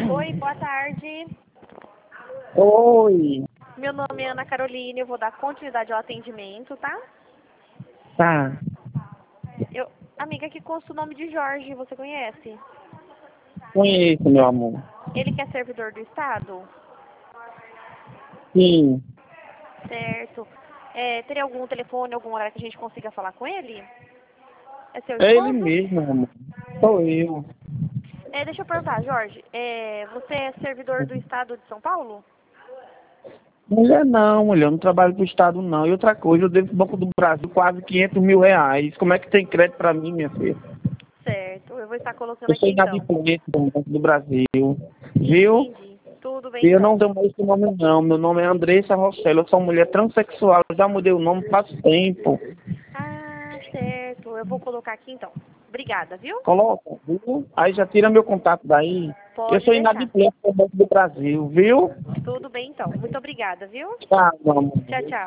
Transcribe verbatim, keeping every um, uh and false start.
Oi, boa tarde. Oi. Meu nome é Ana Carolina, eu vou dar continuidade ao atendimento, tá? Tá. Eu, amiga, que consta o nome de Jorge, você conhece? Conheço, meu amor. Ele que é servidor do Estado? Sim. Certo. É, teria algum telefone, algum horário que a gente consiga falar com ele? É seu É ele esposo? mesmo, meu amor. Sou eu. É, deixa eu perguntar, Jorge, é, você é servidor do Estado de São Paulo? Mulher não, mulher. Eu não trabalho pro Estado, não. E outra coisa, eu devo pro Banco do Brasil quase quinhentos mil reais. Como é que tem crédito pra mim, minha filha? Certo, eu vou estar colocando Eu sou aqui então. inadimplente do Banco do Brasil. Viu? Entendi. Tudo bem E eu não então. tenho mais esse nome, não. Meu nome é Andressa Rossello. Eu sou uma mulher transexual. Eu já mudei o nome faz tempo. Ah, certo. Eu vou colocar aqui então. Obrigada, viu? Coloca, viu? Aí já tira meu contato daí. Eu Pode sou deixar. inadimplente do Banco do Brasil, viu? Tudo bem então. Muito obrigada, viu? Tá, meu amor. Tchau, tchau.